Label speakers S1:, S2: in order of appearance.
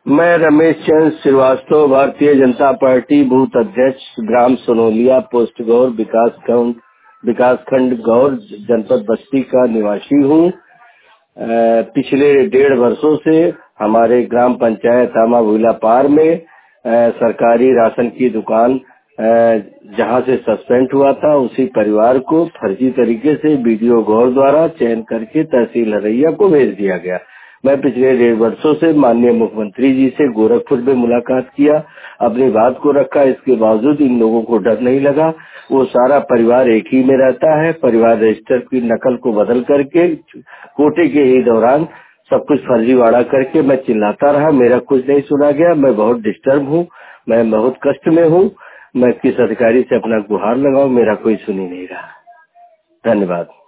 S1: मैं Ramesh Chandra Srivastava, Bharatiya Janata party booth अध्यक्ष, ग्राम सोनोलिया, post गौर, विकास खंड गौर, जनपद बस्ती का निवासी हूँ। पिछले 1.5 वर्षों से हमारे ग्राम पंचायत आमा भूला पार में सरकारी राशन की दुकान जहां से सस्पेंड हुआ था, उसी परिवार को फर्जी तरीके से बीडीओ गौर द्वारा चयन करके तहसील हरैया को भेज दिया गया। मैं पिछले 1.5 वर्षों से माननीय मुख्यमंत्री जी से गोरखपुर में मुलाकात किया, अपनी बात को रखा। इसके बावजूद इन लोगों को डर नहीं लगा। वो सारा परिवार एक ही में रहता है। परिवार रजिस्टर की नकल को बदल करके कोटे के ही दौरान सब कुछ फर्जीवाड़ा करके मैं चिल्लाता रहा, मेरा कुछ नहीं सुना गया। मैं बहुत डिस्टर्ब हूँ, मैं बहुत कष्ट में हूँ। मैं किस अधिकारी से अपना गुहार लगाऊं, मेरा कोई सुन ही नहीं रहा। धन्यवाद।